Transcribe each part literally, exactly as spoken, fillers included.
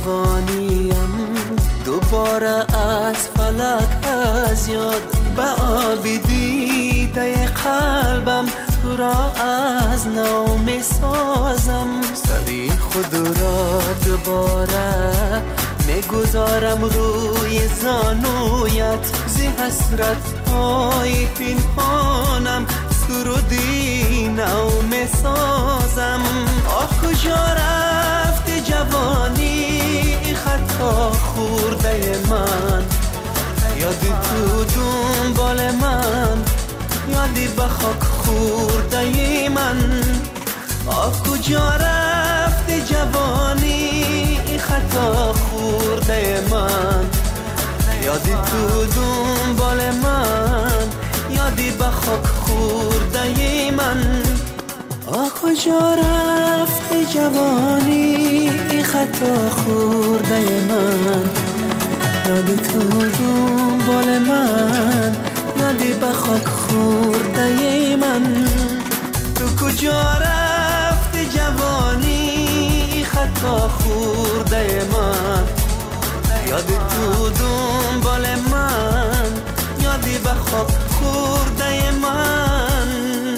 جوانیم دوباره از فلک از یاد به آبی دیده قلبم تو را از نو می سازم سری خود را دوباره می گذارم روی زانویت زی حسرت های پنهانم سرودی نو می سازم آه کجا رفتی جوانی خطا خورده من یادی تو دنبال من یادی به خاک خورده من آه کجا رفتی جوانی خطا خورده من یادی تو دنبال من یادی به خاک خورده من آه کجا رفتی جوانی خطا خورده من یادی تو دنبال من یادی به خاک خورده من تو کجا رفتی جوانی خطا خورده من یادی تو دنبال من یادی به خاک خورده من.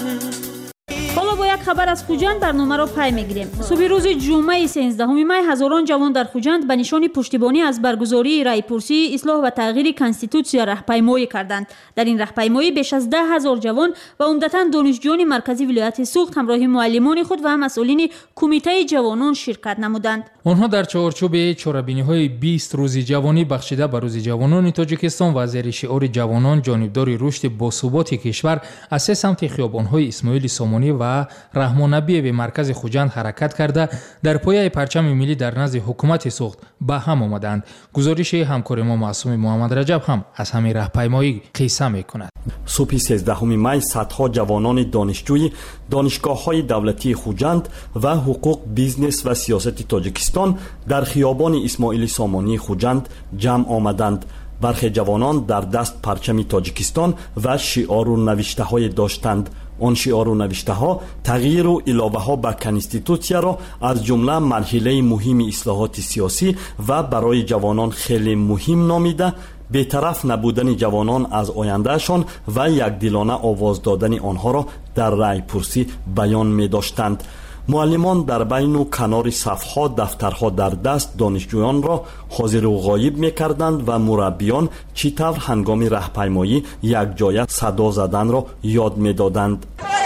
حالا با یک خبر از خوجند برنامه را پی میگیریم. صبح روز جمعه سیزدهم می هزاران جوان در خوجند به نشان پشتیبانی از برگزاری رایپرسی اصلاح و تغییر کانستیتوسیا راهپیمایی کردند. در این راهپیمایی بیش از ده هزار جوان و عمدتاً دانشجویان مرکزی ولایت سوخت همراه معلمان خود و مسئولین کمیته جوانان شرکت نمودند. آنها در چارچوب چهاربینی‌های بیست روز جوانی بخشیده به روز جوانان تاجیکستان و زیر شعار جوانان جانبدار رشد باثبات کشور از سه سمت خیابان‌های اسماعیل سامانی و رحمان نبی به مرکز خوجند حرکت کرده در پایه پرچم ملی در نزد حکومت سوخت به هم آمدند. گزارش همکار ما معصوم محمد رجب هم از همین راهپیمایی قصه می‌کند. صبح سیزدهم می صدها جوانان دانشجوی دانشگاه‌های دولتی خوجند و حقوق بیزنس و سیاست تاجیکستان در خیابان اسماعیل سامانی خوجند جمع آمدند. برخی جوانان در دست پرچم تاجیکستان و شعار و نوشته‌های داشتند. آن شعار و نوشته‌ها تغییر و اضافه‌ها به کانستیتوسیا را از جمله مرحله مهم اصلاحات سیاسی و برای جوانان خیلی مهم نامیده، بی‌طرف نبودن جوانان از آیندهشان و یکدلانه آواز دادن آنها را در رای پرسی بیان می داشتند. معلمان در بین و کنار صفها دفترها در دست دانشجویان را حاضر و غایب می کردند و مربیان چطور هنگام راهپیمایی یک جای صدا زدن را یاد می دادند.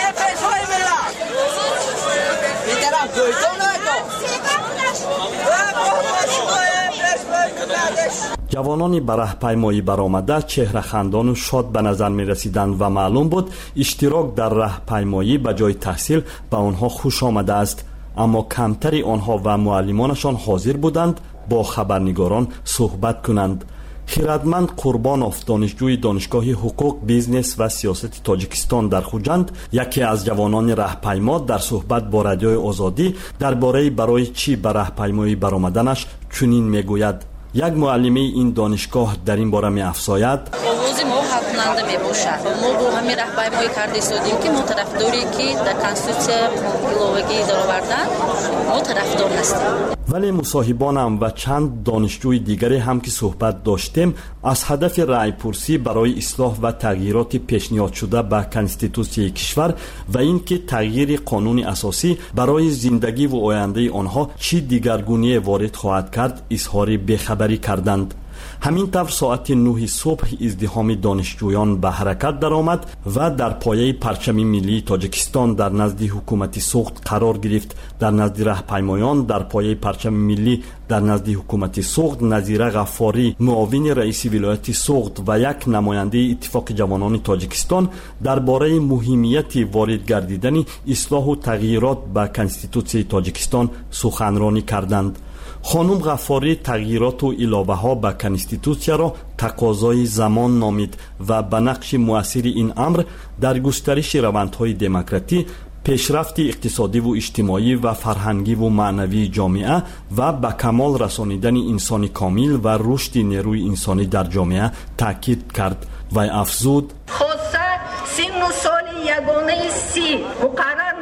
جوانانی به راهپیمایی برآمده چهره خندان و شاد به نظر می رسیدند و معلوم بود اشتراک در راهپیمایی به جای تحصیل به آنها خوش آمده است. اما کمتری آنها و معلمانشان حاضر بودند با خبرنگاران صحبت کنند. خیرتمند قربانوف دانشجوی دانشگاه حقوق بیزنس و سیاست تاجیکستان در خوجند یکی از جوانان راهپیما در صحبت با رادیوی آزادی درباره برای چی به راهپیمایی برآمدنش چنین میگوید. یک معلمه این دانشگاه در این باره می افزاید: آواز ما حل کننده می باشد. ما با همین راهپیمایی کرده استادیم که ما طرفداری که در کانستیتوسیا ایلاوگی در آوردن ما طرفدار هستیم. ولی مصاحبانم و چند دانشجوی دیگری هم که صحبت داشتیم از هدف رای پرسی برای اصلاح و تغییرات پیشنهاد شده به کانستیتوسیای کشور و اینکه تغییر قانون اساسی برای زندگی و آینده آنها چی دیگرگونی وارد خواهد کرد اظهار بی‌خبری کردند. همین طور ساعت نه صبح ازدحام دانشجویان به حرکت درآمد و در پایه پرچم ملی تاجیکستان در نزد حکومت سوخت قرار گرفت. در نزد راهپیمایان در پایه پرچم ملی در نزد حکومت سوخت نظیره غفاری معاون رئیس ولایت سوخت و یک نماینده اتفاق جوانان تاجیکستان درباره مهمیت وارد گردیدن اصلاح و تغییرات به کانستیتوسیای تاجیکستان سخنرانی کردند. خانم غفاری تغییرات و اضافه ها به کانستیتوسیا را تقاضای زمان نامید و به نقش مؤثر این امر در گسترش روندهای دموکراتی، پیشرفت اقتصادی و اجتماعی و فرهنگی و معنوی جامعه و به کمال رسانیدن انسان کامل و رشد نیروی انسانی در جامعه تاکید کرد و افزود: خاصه سن و سال یگانه سی مقرر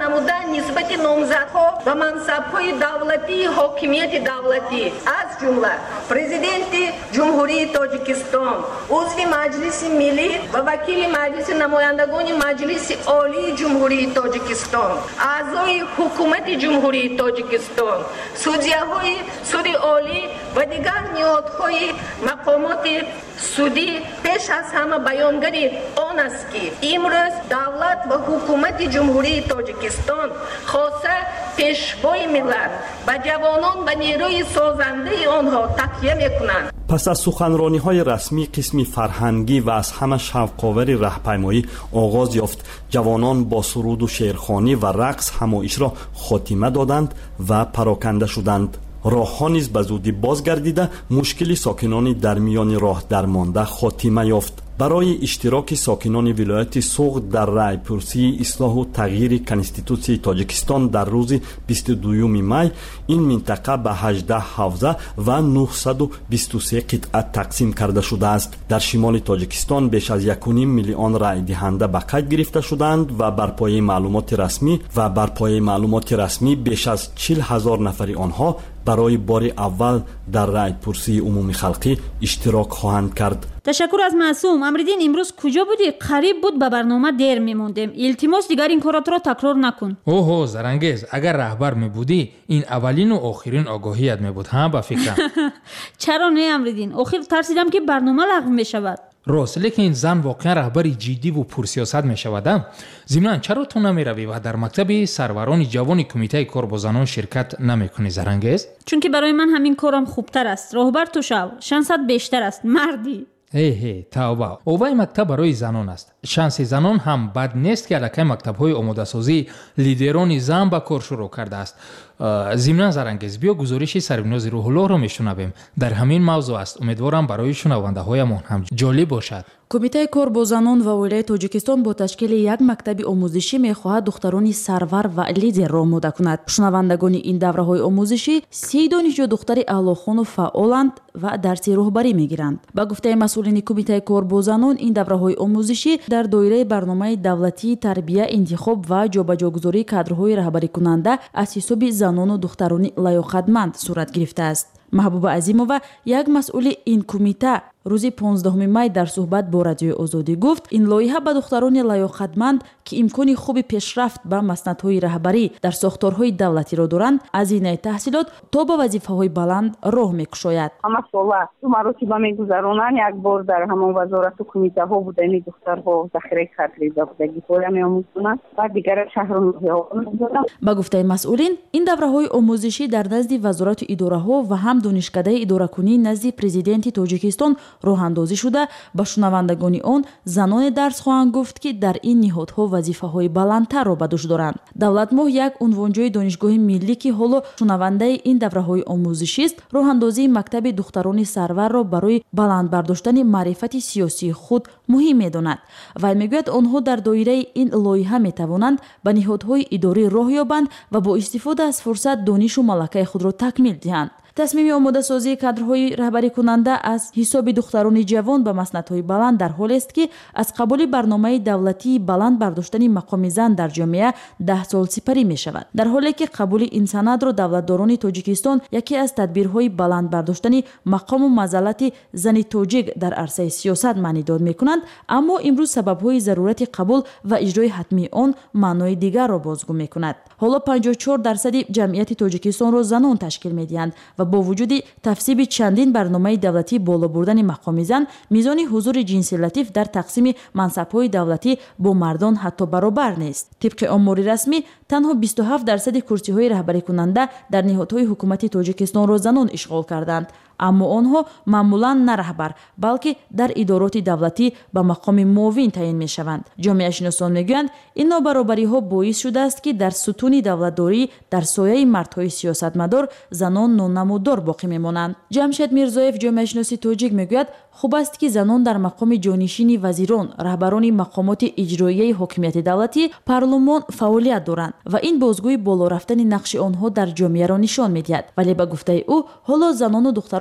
намудан нисбати номзадҳо ба мансабҳои давлатӣ ҳокимияти давлатӣ аз ҷумла президенти ҷумҳурии Тоҷикистон, узви маҷлиси миллӣ ва вакили маҷлиси намояндагони маҷлиси олии ҷумҳурии Тоҷикистон, аъзои ҳукумати ҷумҳурии Тоҷикистон, судяҳои суди олӣ ва дигар ниҳодҳои мақомоти судӣ пеш аз ҳама баёнгари он аст ки имрӯз давлат ва ҳукумати ҷумҳурии Тоҷикистон хоса пешвои миллат ба ҷавонон ва нерӯи созандаи онҳо такя мекунанд. пас аз суханрониҳои расмӣ қисми фарҳангӣ ва аз ҳама шавқовари раҳпаймоӣ оғоз ёфт. ҷавонон бо суруду шеърхонӣ ва рақс ҳамоишро хотима доданд ва пароканда шуданд. роҳҳо низ ба зудӣ бозгардида мушкили сокинони дар миёни роҳ дармонда хотима ёфт. барои иштироки сокинони вилояти Суғд дар райпурсии ислоҳу тағйири конститутсияи Тоҷикистон дар рӯзи бисту дуюми май ин минтақа ба ҳаждаҳ ҳавза ва нуҳсаду бисту се қитъа тақсим карда шудааст. дар шимоли Тоҷикистон беш аз якуним миллион райдиҳанда ба қайд гирифта шуданд ва бар пояи маълумоти расмӣ ва бар пояи маълумоти расмӣ беш аз чил ҳазор нафари онҳо барои бори аввал дар райпурсии умуми халқӣ иштирок хоҳанд кард. ташаккур аз Маъсум. Амриддин, имрӯз куҷо будӣ? Қариб буд ба барнома дер мемондем. Илтимос дигар ин коротро такрор накун. оҳо Зарангез, агар раҳбар мебудӣ ин аввалину охирин огоҳият мебуд. ҳа ба фикрам. чаро не Амриддин, охир тарсидам ки барнома лағв мешавад. рост, лекин зан воқеан раҳбари ҷиддиву пурсиёсат мешавада? зимнан чаро ту намеравӣ ва дар мактаби сарварони ҷавони кумитаи кор бо занон ширкат намекунӣ, Зарангез? чунки барои ман ҳамин корам хубтар аст. роҳбар ту шав, шансат бештар аст, мардӣ. эҳе тавба, оваи мактаб барои занон аст. шанси занон ҳам бад нест ки аллакай мактабҳои омодасозии лидерони зан ба кор шурӯъ кардааст. зимнан Зарангез, биё гузориши Сарвинози Рӯҳуллоҳро мешунавем. дар ҳамин мавзӯъ аст. умедворам барои шунавандаҳоямон ҳам ҷолиб бошад. кумитаи кор бо занон ва оилаи Тоҷикистон бо ташкили як мактаби омӯзишӣ мехоҳад духтарони сарвар ва лидерро омода кунад. шунавандагони ин давраҳои омӯзишӣ си донишҷӯ духтари аълохону фаъоланд ва дарси роҳбарӣ мегиранд. ба гуфтаи масъулини кумитаи кор бо занон, ин давраҳои омӯзишӣ дар доираи барномаи давлатии тарбия, интихоб ва ҷобаҷогузории кадрҳои раҳбарикунанда аз ҳисоби занону духтарони лаёқатманд сурат гирифтааст. Маҳбуба Азимова, як масъули ин кумита, рӯзи понздаҳуми май дар суҳбат бо Радиои Озодӣ гуфт, ин лоиҳа ба духтарони лаёқатманд ки имкони хуби пешрафт ба маснадҳои раҳбарӣ дар сохторҳои давлатиро доранд, аз инаи таҳсилот то ба вазифаҳои баланд роҳ мекушояд. ҳама сола ду маротиба мегузаронанд. як бор дар ҳамон вазорату кумитаҳо будани духтарҳо захираи кадрида будагиҳоя меомӯзонанд ва дигара шаҳрноҳиҳо мегузаранд. ба гуфтаи масъулин, ин давраҳои омӯзишӣ дар назди вазорату идораҳо ва ҳам донишкадаи идоракунӣ назди президенти Тоҷикистон роҳандозӣ шуда, ба шунавандагони он заноне дарс хоҳанд гуфт, ки дар ин ниҳодҳо вазифаҳои баландтарро ба дӯш доранд. Давлатмоҳ, як унвонҷои донишгоҳи миллӣ ки ҳоло шунавандаи ин давраҳои омӯзишист, роҳандозии мактаби духтарони сарварро барои баланд бардоштани маърифати сиёсии худ муҳим медонад. Вай мегӯяд, онҳо дар доираи ин лоиҳа метавонанд ба ниҳодҳои идорӣ роҳ ёбанд ва бо истифода аз фурсат донишу малакаи худро такмил диҳанд. тасмими омодасозии кадрҳои раҳбарикунанда аз ҳисоби духтарони ҷавон ба маснадҳои баланд дар ҳолест ки аз қабули барномаи давлатии баланд бардоштани мақоми зан дар ҷомеа даҳ сол сипарӣ мешавад. дар ҳоле ки қабули ин санадро давлатдорони Тоҷикистон яке аз тадбирҳои баланд бардоштани мақому мазаллати зани тоҷик дар арсаи сиёсат маънӣ дод мекунанд, аммо имрӯз сабабҳои зарурати қабул ва иҷрои ҳатмии он маънои дигарро бозгӯ мекунад. ҳоло панҷоҳ и чор дарсади ҷамъияти Тоҷикистонро занон ташкил медиҳанд ва бо вуҷуди тавсиби чандин барномаи давлатӣ боло бурдани мақоми зан, мизони ҳузури ҷинси латиф дар тақсими мансабҳои давлатӣ бо мардон ҳатто баробар нест. тибқи омори расмӣ, танҳо бисту ҳафт дарсади курсиҳои раҳбарикунанда дар ниҳодҳои ҳукумати Тоҷикистонро занон ишғол карданд. аммо онҳо маъмулан на раҳбар, балки дар идороти давлатӣ ба мақоми муовин таъин мешаванд. ҷомеашиносон мегӯянд, ин нобаробариҳо боис шудааст ки дар сутуни давлатдорӣ дар сояи мардҳои сиёсатмадор занон нонамуддор боқӣ мемонанд. ҷамшед Мирзоев, ҷомеашиноси тоҷик, мегӯяд, хуб аст ки занон дар мақоми ҷонишини вазирон, раҳбарони мақомоти иҷроияи ҳокимияти давлатӣ, парлумон фаъолият доранд ва ин бозгӯи боло рафтани нақши онҳо дар ҷомеаро нишон медиҳад. вале ба гуфтаи ӯ, ҳоло занону духтарон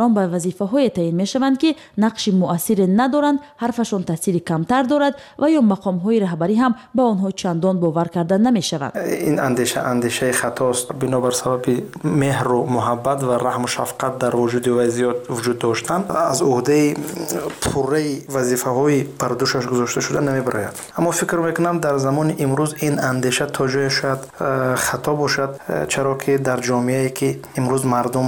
занон ба вазифаҳое таъин мешаванд ки нақши муассире надоранд, ҳарфашон таъсири камтар дорад ва ё мақомҳои раҳбарӣ ҳам ба онҳо чандон бовар карда намешавад. ин андеша андешаи хатост. бинобар сабаби меҳру муҳаббат ва раҳму шафқат дар вуҷуди вай зиёд вуҷуд доштан аз уҳдаи пурраи вазифаҳои бардӯшаш гузошта шуда намебарояд. аммо фикр мекунам дар замони имрӯз ин андеша то ҷое шояд хато бошад, чаро ки дар ҷомеае ки имрӯз мардум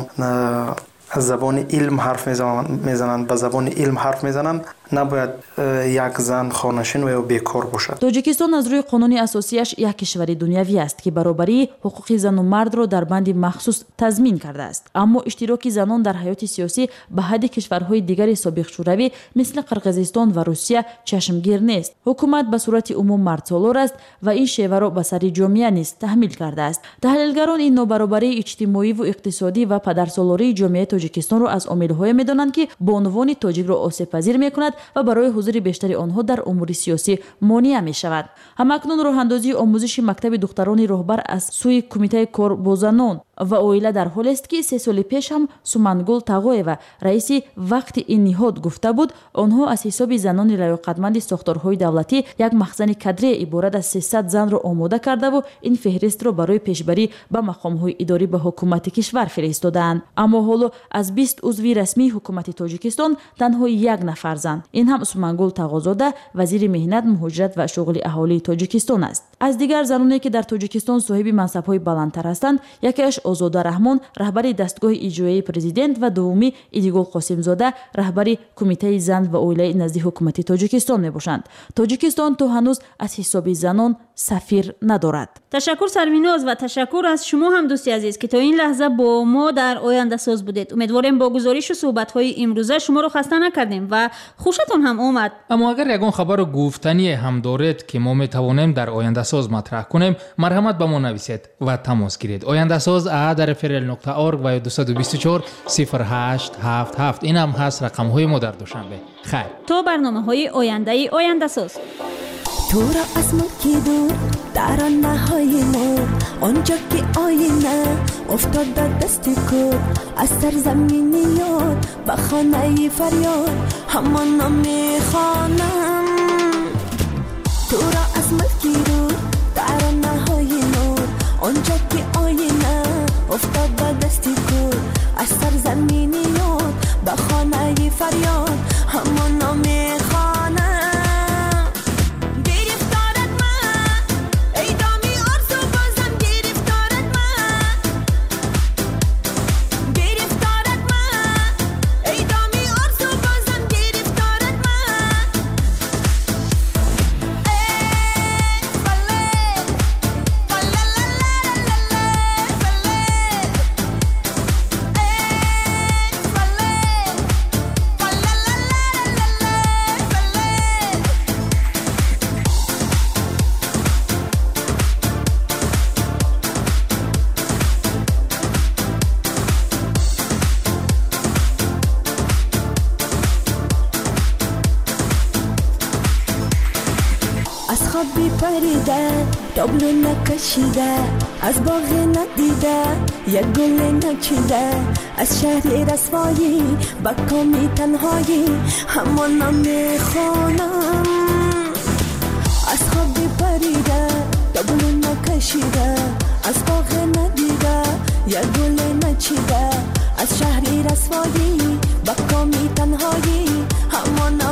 аз забони илм ҳарф мезананд, ба забони илм ҳарф мезананд, набояд як зан хонашин ва ё бекор бошад. тоҷикистон аз рӯи қонуни асосияш як кишвари дунявӣ аст ки баробарии ҳуқуқи зану мардро дар банди махсус тазмин кардааст. аммо иштироки занон дар ҳаёти сиёсӣ ба ҳадди кишварҳои дигари собиқшӯравӣ мисли Қирғизистон ва Русия чашмгир нест. ҳукумат ба сурати умум мардсолор аст ва ин шеваро ба сари ҷомеа низ таҳмил кардааст. таҳлилгарон ин нобаробарии иҷтимоиву иқтисодӣ ва падарсолории ҷомеаи тоҷикистонро аз омилҳое медонанд ки бонувони тоҷикро осебпазир мекунад ва барои ҳузури бештари онҳо дар умури сиёсӣ монеа мешавад. ҳамакнун роҳандозии омӯзиши мактаби духтарони роҳбар аз сӯи кумитаи кор бо занон ва оила дар ҳолест ки се соли пеш ҳам Сумангул Тағоева, раиси вақти ин ниҳод гуфта буд, онҳо аз ҳисоби занони лаёқатманди сохторҳои давлатӣ як махзани кадрие иборат аз сесад занро омода кардаву ин феҳристро барои пешбарӣ ба мақомҳои идорӣ ба ҳукумати кишвар фиристодаанд. аммо ҳоло аз бист узви расмии ҳукумати Тоҷикистон танҳо як нафар зан, ин ҳам Сумангул Тағозода, вазири меҳнат, муҳоҷират ва шуғли аҳолии Тоҷикистон аст. аз дигар заноне ки дар Тоҷикистон соҳиби мансабҳои баландтар ҳастанд, якеаш Озода Раҳмон, раҳбари дастгоҳи иҷроияи президент ва дуввуми Идигул Қосимзода, раҳбари кумитаи зан ва оилаи назди ҳукумати Тоҷикистон мебошанд. Тоҷикистон то ҳанӯз аз ҳисоби занон сафир надорад. ташаккур Сарвиноз ва ташаккур аз шумо ҳам дӯсти азиз ки то ин лаҳза бо мо дар Ояндасоз будед. умедворем бо гузоришу суҳбатҳои имрӯза шуморо хаста накардем ва хушатон ҳам омад. аммо агар ягон хабару гуфтание ҳам доред ки мо метавонем дар Ояндасоз матраҳ кунем, марҳамат ба мо нависед ва тамос гиред. Ояндасоз а дар эф эр эл нуқта орг ва дуду ду чор сифр ҳашт ҳафт ҳафт. ин ҳам ҳаст рақамҳои мо дар душанбе. хайр. то барномаҳои ояндаи Ояндасоз. تو را از ملکی دور در آنهای نور آنجا که آینه افتاد دست کور از سرزمین یاد به خانه فریاد همان میخوانم تو را از ملکی دور در آنهای نور آنجا که آینه افتاد دست کور از سرزمین یاد به خانه فریاد همان میخوانم پریده تابلو نکشیده از باغ ندیده یک گل نچیده از شهر رسوایی با کامی تنهایی همان میخوانم از خوابی پریده تابلو نکشیده از باغ ندیده یک گل نچیده از شهر رسوایی با کامی تنهایی همان